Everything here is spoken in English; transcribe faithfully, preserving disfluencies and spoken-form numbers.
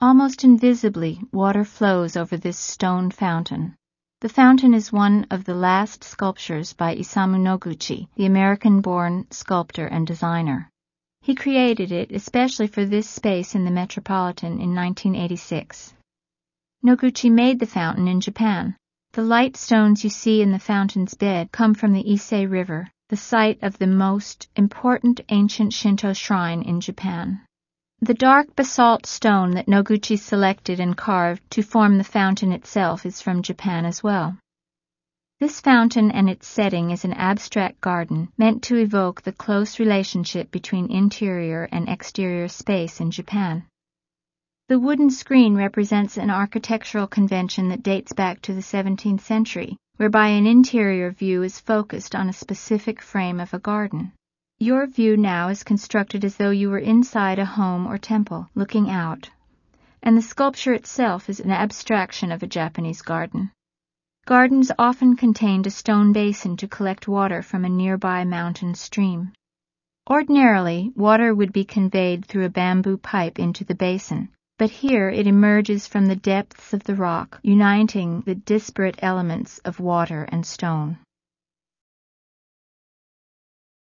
Almost invisibly, water flows over this stone fountain. The fountain is one of the last sculptures by Isamu Noguchi, the American-born sculptor and designer. He created it especially for this space in the Metropolitan in nineteen eighty-six. Noguchi made the fountain in Japan. The light stones you see in the fountain's bed come from the Ise River, the site of the most important ancient Shinto shrine in Japan. The dark basalt stone that Noguchi selected and carved to form the fountain itself is from Japan as well. This fountain and its setting is an abstract garden meant to evoke the close relationship between interior and exterior space in Japan. The wooden screen represents an architectural convention that dates back to the seventeenth century, whereby an interior view is focused on a specific frame of a garden. Your view now is constructed as though you were inside a home or temple, looking out, and the sculpture itself is an abstraction of a Japanese garden. Gardens often contained a stone basin to collect water from a nearby mountain stream. Ordinarily, water would be conveyed through a bamboo pipe into the basin, but here it emerges from the depths of the rock, uniting the disparate elements of water and stone.